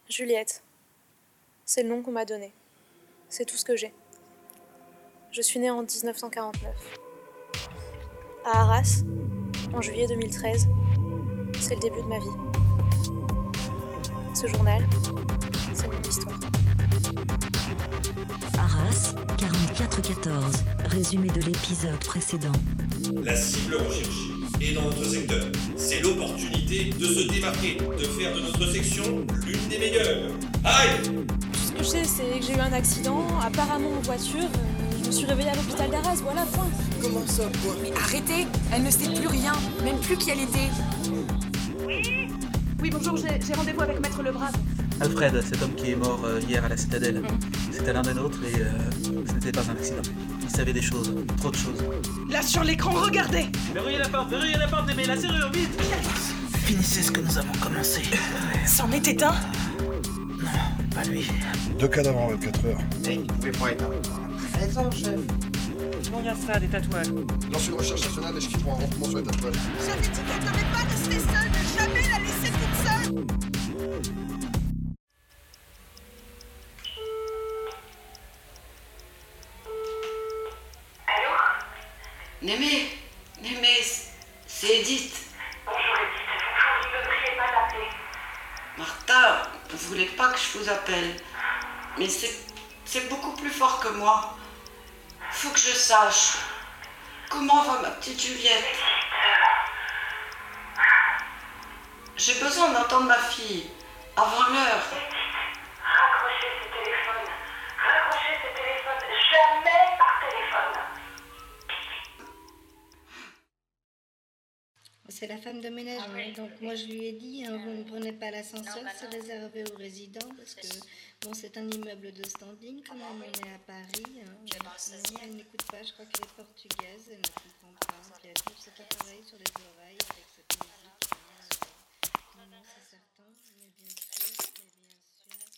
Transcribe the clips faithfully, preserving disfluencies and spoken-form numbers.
Juliette. C'est le nom qu'on m'a donné. C'est tout ce que j'ai. Je suis née en dix-neuf cent quarante-neuf. À Arras, en juillet deux mille treize, c'est le début de ma vie. Ce journal, c'est mon histoire. Arras, quarante-quatre quatorze. Résumé de l'épisode précédent. La cible recherchée est dans notre secteur. C'est l'opportunité de se démarquer, de faire de notre section l'une des meilleures. Aïe! Tout ce que je sais, c'est que j'ai eu un accident, apparemment en voiture. euh, Je me suis réveillée à l'hôpital d'Arras, voilà, point. Comment ça, quoi? Mais arrêtez! Elle ne sait plus rien, même plus qui elle était. Oui Oui, bonjour, j'ai, j'ai rendez-vous avec Maître Lebrave. Alfred, cet homme qui est mort euh, hier à la citadelle. Mmh. C'était l'un des nôtres et euh, ce n'était pas un accident. Il savait des choses, trop de choses. Là sur l'écran, regardez! Verrouillez la porte, verrouillez la porte, mais la serrure, vite! Finissez ce que nous avons commencé. C'en était un? Non, pas lui. Deux cadavres en vingt-quatre heures. Mais il pouvait pas être un treize ans, chef. On regarde ça, des tatouages. Lance une recherche nationale et je quitte pour un renflement sur les tatouages. J'avais dit qu'elle ne devait pas rester seule, ne jamais la laisser toute seule! Némé, Némé, c'est Edith. Bonjour Edith, je vous ne priez pas d'appeler. Martha, vous voulez pas que je vous appelle. Mais c'est, c'est beaucoup plus fort que moi. Faut que je sache. Comment va ma petite Juliette? J'ai besoin d'entendre ma fille. Avant l'heure. Raccrochez ce téléphone. Raccrochez ce téléphone. Jamais par téléphone. C'est la femme de ménage, Ah oui, hein. Donc oui. moi je lui ai dit, hein, vous ne prenez pas l'ascenseur, Non, bah c'est non. réservé aux résidents, parce que bon, c'est un immeuble de standing, quand même, on est à Paris. Hein. Je pense Non, aussi. elle n'écoute pas, je crois qu'elle est portugaise, elle ne comprend pas, puis elle touche cet appareil sur les oreilles avec cette musique. Hein. Non, non, c'est certain, mais bien sûr, mais bien sûr.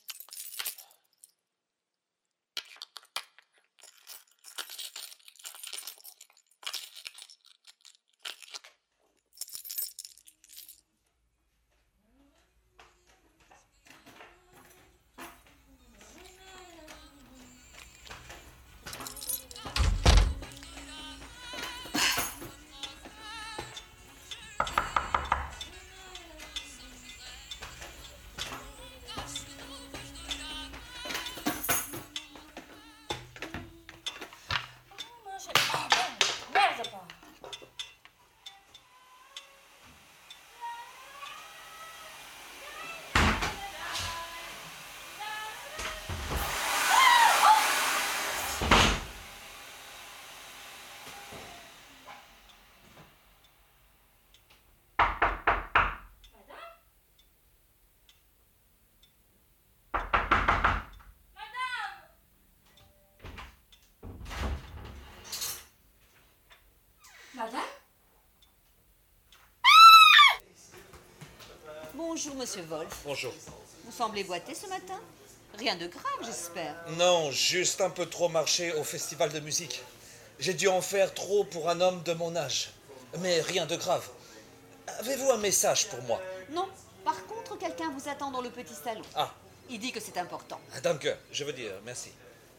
Madame? Bonjour, monsieur Wolf. Bonjour. Vous semblez boiter ce matin? Rien de grave, j'espère. Non, juste un peu trop marché au festival de musique. J'ai dû en faire trop pour un homme de mon âge. Mais rien de grave. Avez-vous un message pour moi? Non. Par contre, quelqu'un vous attend dans le petit salon. Ah, Il dit que c'est important. danke, je veux dire, merci.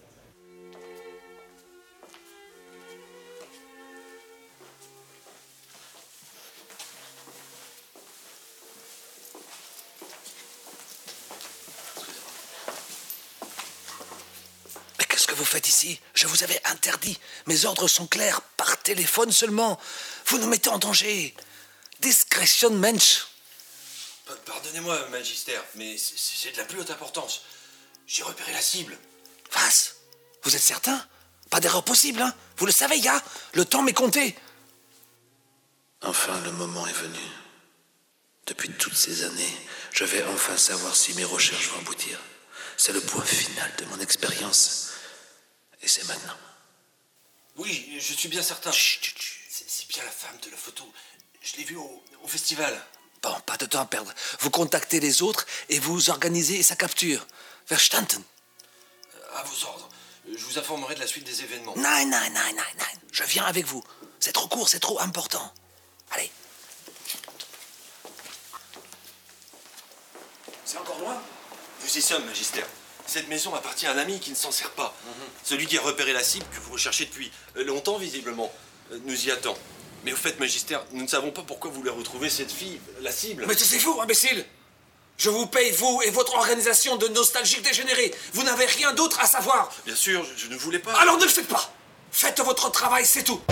Mais qu'est-ce que vous faites ici? Je vous avais interdit. Mes ordres sont clairs, par téléphone seulement. Vous nous mettez en danger. Discrétion, Mensch. Pardonnez-moi, Magister, mais c'est- c'est de la plus haute importance. J'ai repéré la cible. Was? Vous êtes certain? Pas d'erreur possible, hein? Vous le savez, gars? Le temps m'est compté. Enfin, le moment est venu. Depuis toutes ces années, je vais enfin savoir si mes recherches vont aboutir. C'est le point final de mon expérience. Et c'est maintenant. Oui, je suis bien certain. Chut, chut, chut. C'est c'est bien la femme de la photo. Je l'ai vue au, au festival. Bon, pas de temps à perdre. Vous contactez les autres et vous organisez sa capture. Verstanden? À vos ordres. Je vous informerai de la suite des événements. Nein, nein, nein, nein, nein. Je viens avec vous. C'est trop court, c'est trop important. Allez. C'est encore loin? Vous y sommes, Magister. Cette maison appartient à un ami qui ne s'en sert pas. Mm-hmm. Celui qui a repéré la cible que vous recherchez depuis longtemps, visiblement, nous y attend. Mais au fait, Magister, nous ne savons pas pourquoi vous voulez retrouver cette fille, la cible. Mais c'est vous, imbécile! Je vous paye, vous et votre organisation de nostalgiques dégénérés. Vous n'avez rien d'autre à savoir. Bien sûr, je, je ne voulais pas... Alors ne le faites pas. Faites votre travail, c'est tout.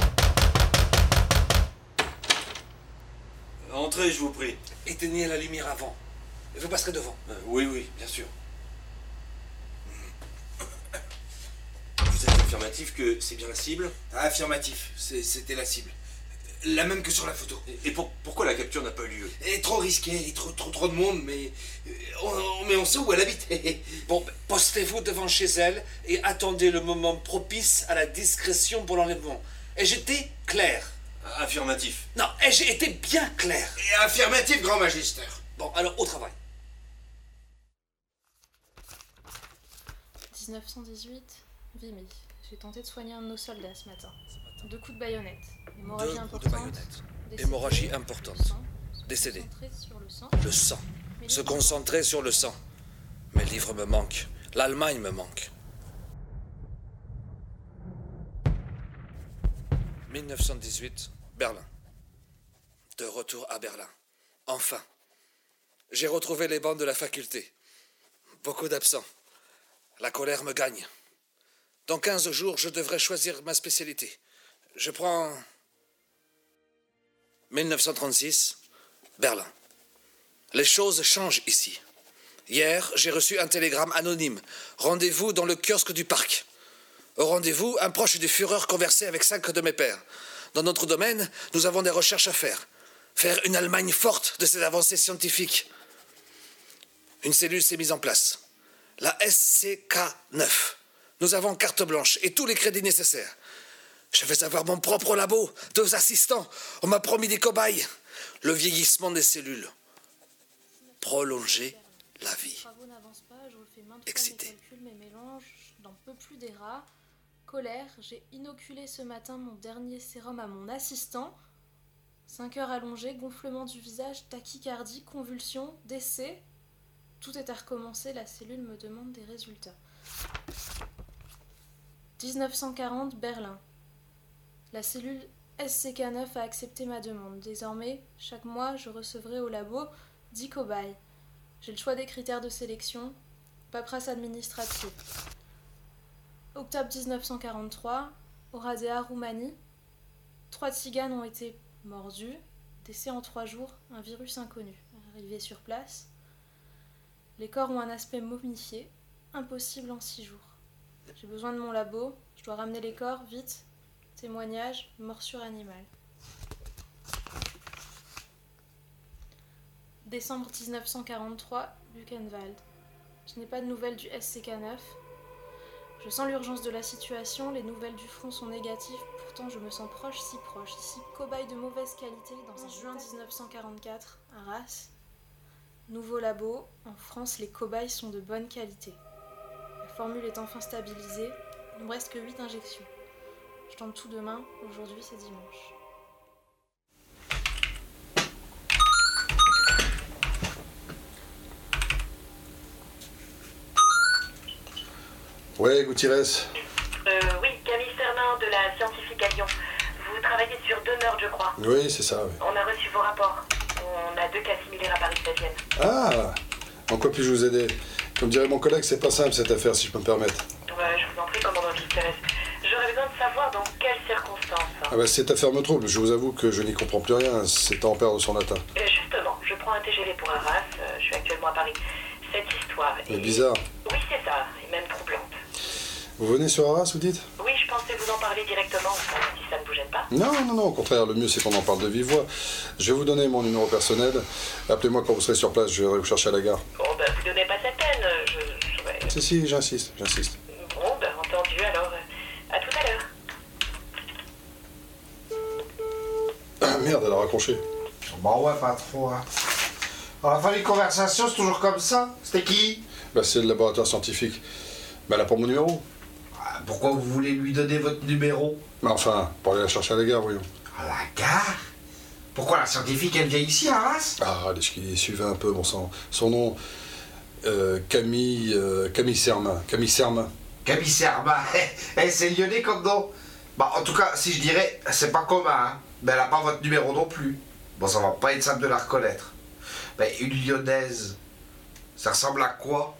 Entrez, je vous prie. Éteignez la lumière avant. Et vous passerez devant. Euh, oui, oui, bien sûr. Vous êtes affirmatif que c'est bien la cible? Affirmatif, c'était la cible. La même que sur la photo. Et pour, pourquoi la capture n'a pas eu lieu? Elle est trop risquée, il y a trop, trop, trop de monde, mais on, mais on sait où elle habite. Bon, postez-vous devant chez elle et attendez le moment propice à la discrétion pour l'enlèvement. Ai-je été clair? Affirmatif. Non, ai-je été bien clair? Et affirmatif, grand magister. Bon, alors au travail. dix-neuf cent dix-huit, Vimy. J'ai tenté de soigner un de nos soldats ce matin. Deux coups de baïonnette. Hémorragie Deux importante. coups de baïonnette. Hémorragie importante. Décédé. Le sang. Le sang. Se concentrer sur le sang. Mes livres me manquent. L'Allemagne me manque. mille neuf cent dix-huit, Berlin. De retour à Berlin. Enfin. J'ai retrouvé les bancs de la faculté. Beaucoup d'absents. La colère me gagne. Dans quinze jours, je devrais choisir ma spécialité. Je prends... mille neuf cent trente-six, Berlin. Les choses changent ici. Hier, j'ai reçu un télégramme anonyme. Rendez-vous dans le kiosque du parc. Au rendez-vous, un proche du Führer conversait avec cinq de mes pairs. Dans notre domaine, nous avons des recherches à faire. Faire une Allemagne forte de ses avancées scientifiques. Une cellule s'est mise en place. La S C K neuf. Nous avons carte blanche et tous les crédits nécessaires. Je vais avoir mon propre labo, deux assistants. On m'a promis des cobayes. Le vieillissement des cellules. Prolonger la vie. Les travaux n'avancent pas, je refais maintes fois Excité. mes calculs, mes mélanges, je n'en peux plus des rats. Colère, j'ai inoculé ce matin mon dernier sérum à mon assistant. Cinq heures allongées, gonflement du visage, tachycardie, convulsions, décès. Tout est à recommencer, la cellule me demande des résultats. dix-neuf cent quarante, Berlin. La cellule S C K neuf a accepté ma demande. Désormais, chaque mois, je recevrai au labo dix cobayes. J'ai le choix des critères de sélection. Paperasse administrative. Octobre dix-neuf cent quarante-trois, Oradea, Roumanie. Trois tziganes ont été mordus. Décès en trois jours, un virus inconnu. Arrivé sur place. Les corps ont un aspect momifié. Impossible en six jours. J'ai besoin de mon labo. Je dois ramener les corps, vite. Témoignage, morsure animale. Décembre dix-neuf cent quarante-trois, Buchenwald. Je n'ai pas de nouvelles du S C K neuf. Je sens l'urgence de la situation, les nouvelles du front sont négatives, pourtant je me sens proche, si proche. Ici, cobaye de mauvaise qualité, dans un juin dix-neuf cent quarante-quatre, Arras. Nouveau labo, en France, les cobayes sont de bonne qualité. La formule est enfin stabilisée, il ne me reste que huit injections. Je tente tout demain, aujourd'hui c'est dimanche. Ouais, Gutiérrez. Euh, oui, Camille Sernin de la Scientifique à Lyon. Vous travaillez sur deux meurtres, je crois. Oui, c'est ça, oui. On a reçu vos rapports. On a deux cas similaires à Paris seizième. Ah, en quoi puis-je vous aider? Comme dirait mon collègue, c'est pas simple cette affaire, si je peux me permettre. Ouais, je vous en prie, commandant Gutiérrez. J'aurais besoin de savoir dans quelles circonstances. Ah bah cette affaire me trouble, je vous avoue que je n'y comprends plus rien, c'est à en perdre son latin. Euh, justement, je prends un T G V pour Arras, euh, je suis actuellement à Paris. Cette histoire est... C'est bizarre. Oui, c'est ça, et même troublante. Vous venez sur Arras, vous dites? Oui, je pensais vous en parler directement, si ça ne vous gêne pas. Non, non, non, au contraire, le mieux c'est qu'on en parle de vive voix. Je vais vous donner mon numéro personnel. Appelez-moi quand vous serez sur place, je vais vous chercher à la gare. Bon, ben, vous donnez pas cette peine, je... je vais... Si, si, j'insiste, j'insiste. Bon, ben, entendu, alors, euh, à tout à l'heure. Ah, merde, elle a raccroché. Bon, ouais, pas trop, hein. On a fait une conversation, c'est toujours comme ça. C'était qui? Bah, c'est le laboratoire scientifique. Bah, elle a pas mon numéro. Pourquoi vous voulez lui donner votre numéro? Mais enfin, pour aller la chercher à la gare, voyons. À la gare? Pourquoi la scientifique, elle vient ici, à Arras? Ah, laisse qu'il suivait un peu, bon sang. Son nom... Euh, Camille... Euh, Camille Serma. Camille Serma. Camille Serma. Eh, c'est lyonnais comme nom. Bah, en tout cas, si je dirais, c'est pas commun, hein. Mais elle a pas votre numéro non plus. Bon, ça va pas être simple de la reconnaître. Mais une lyonnaise, ça ressemble à quoi?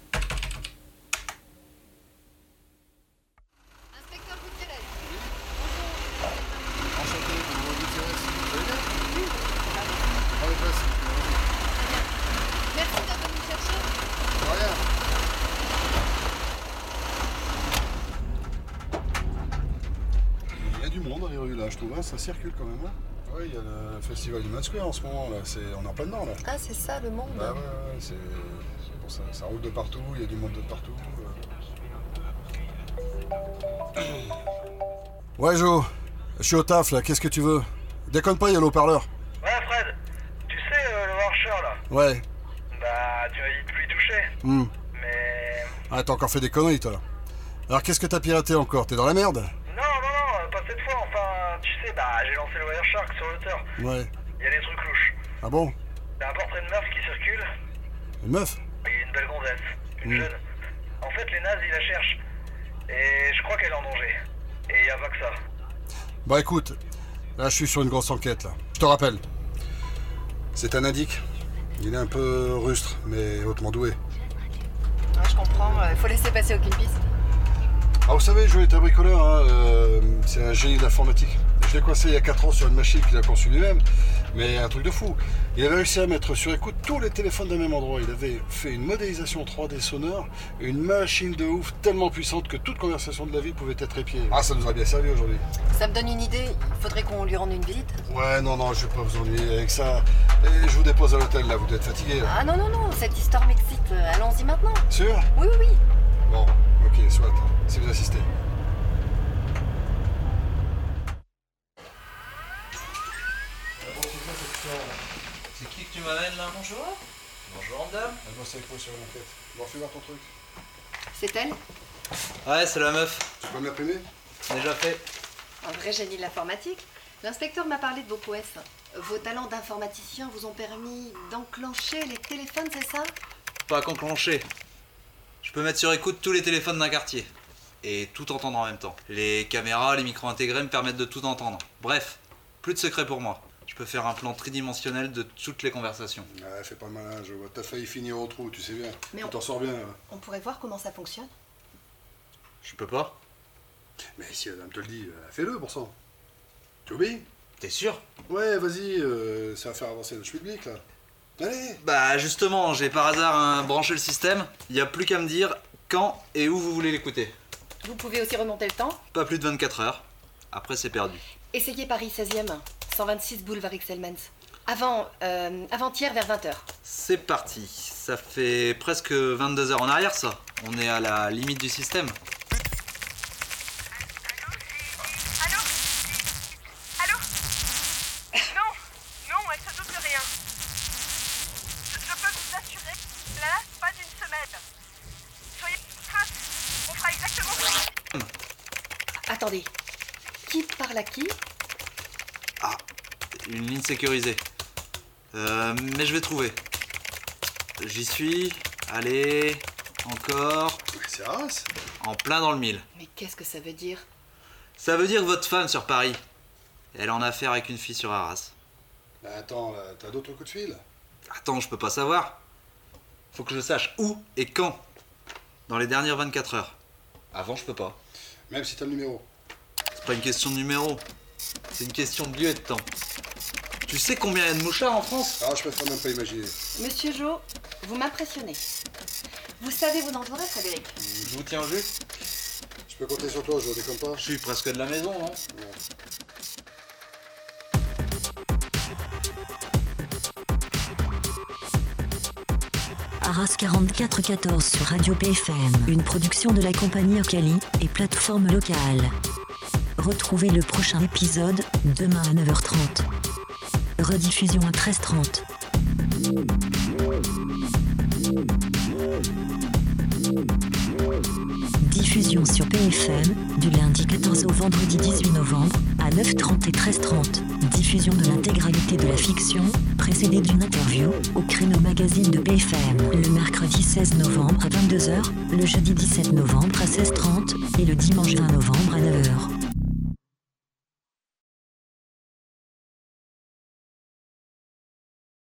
Je trouve, hein, ça circule quand même. Hein. Oui, il y a le festival du Mad Square en ce moment, là. C'est, on est en plein dedans, là. Ah, c'est ça, le monde. Bah ouais, ouais, c'est, c'est pour ça. Ça roule de partout, il y a du monde de partout. Euh... Ouais, Jo, je suis au taf, là. Qu'est-ce que tu veux? Déconne pas, il y a l'eau-parleur. Ouais, Fred, tu sais, euh, le Warcher, là. Ouais. Bah, tu m'as dit de plus y toucher. Hmm. Mais... Ah, t'as encore fait des conneries, toi. Alors, qu'est-ce que t'as piraté encore? T'es dans la merde? Pas cette fois, enfin, tu sais, bah j'ai lancé le Wireshark sur l'auteur. Ouais. Il y a des trucs louches. Ah bon? Il y a un portrait de meuf qui circule. Une meuf? Il y a une belle gonzesse, une mmh. jeune. En fait, les nazis la cherchent. Et je crois qu'elle est en danger. Et il y a pas que ça. Bah écoute, là je suis sur une grosse enquête, là. Je te rappelle. C'est un indique. Il est un peu rustre, mais hautement doué. Ah, je comprends, il faut laisser passer aucune piste. Ah, vous savez, Joe est un bricoleur, hein, euh, c'est un génie de l'informatique. Je l'ai coincé il y a quatre ans sur une machine qu'il a conçue lui-même, mais un truc de fou. Il avait réussi à mettre sur écoute tous les téléphones d'un même endroit. Il avait fait une modélisation trois D sonore, une machine de ouf tellement puissante que toute conversation de la vie pouvait être épiée. Ah, ça nous a bien servi aujourd'hui. Ça me donne une idée, il faudrait qu'on lui rende une visite. Ouais, non, non, je vais pas vous ennuyer avec ça. Et je vous dépose à l'hôtel, là, vous devez être fatigué. Là. Ah non, non, non, cette histoire m'excite. Allons-y maintenant. Sûr? Oui, oui, oui. Bon, ok, soit, si vous assistez. C'est qui que tu m'amènes là? Bonjour. Bonjour madame. Elle bosse avec moi sur l'enquête. Bon, fais voir ton truc. C'est elle? Ouais, c'est la meuf. Tu peux me l'imprimer? Déjà fait. Un vrai génie de l'informatique. L'inspecteur m'a parlé de vos prouesses. Vos talents d'informaticien vous ont permis d'enclencher les téléphones, c'est ça? Pas qu'enclencher. Je peux mettre sur écoute tous les téléphones d'un quartier. Et tout entendre en même temps. Les caméras, les micros intégrés me permettent de tout entendre. Bref, plus de secret pour moi. Je peux faire un plan tridimensionnel de toutes les conversations. Ouais, fais pas le malin, je vois. T'as failli finir au trou, tu sais bien. Mais tu on... t'en sors bien. Là. On pourrait voir comment ça fonctionne? Je peux pas. Mais si madame te le dit, fais-le pour ça. Tu obéis? T'es sûr? Ouais, vas-y, euh, ça va faire avancer le schmilblick là. Allez! Bah justement, j'ai par hasard hein, branché le système. Il n'y a plus qu'à me dire quand et où vous voulez l'écouter. Vous pouvez aussi remonter le temps? Pas plus de vingt-quatre heures. Après, c'est perdu. Essayez Paris seizième, cent vingt-six boulevard Excelmans. Avant, euh, avant-hier vers vingt heures. C'est parti. Ça fait presque vingt-deux heures en arrière, ça. On est à la limite du système. Allô? Allô? Non, non, elle se doute de rien. Je, je peux vous assurer, là, pas d'une semaine. Soyez crainte, on fera exactement ça. Attendez, qui parle à qui? Ah, une ligne sécurisée. Euh, mais je vais trouver. J'y suis. Allez, encore. C'est Arras. En plein dans le mille. Mais qu'est-ce que ça veut dire? Ça veut dire que votre femme sur Paris. Elle en a affaire avec une fille sur Arras. Bah attends, là, t'as d'autres coups de fil? Attends, je peux pas savoir. Faut que je sache où et quand. Dans les dernières vingt-quatre heures. Avant, je peux pas. Même si t'as le numéro. C'est pas une question de numéro. C'est une question de lieu et de temps. Tu sais combien il y a de mouchards en France? Ah, je peux même pas imaginer. Monsieur Jo, vous m'impressionnez. Vous savez vous entourer, Frédéric? Je vous tiens au jus. Je peux compter sur toi, je déconne pas. Je suis presque de la maison, non? Ouais. Arras quarante-quatre quatorze sur Radio P F M, une production de la compagnie Ocali et plateforme locale. Retrouvez le prochain épisode demain à neuf heures trente. Rediffusion à treize heures trente. Diffusion sur P F M du lundi quatorze au vendredi dix-huit novembre à neuf heures trente et treize heures trente. Diffusion de l'intégralité de la fiction, précédée d'une interview au Créneau Magazine de B F M le mercredi seize novembre à vingt-deux heures, le jeudi dix-sept novembre à seize heures trente et le dimanche vingt novembre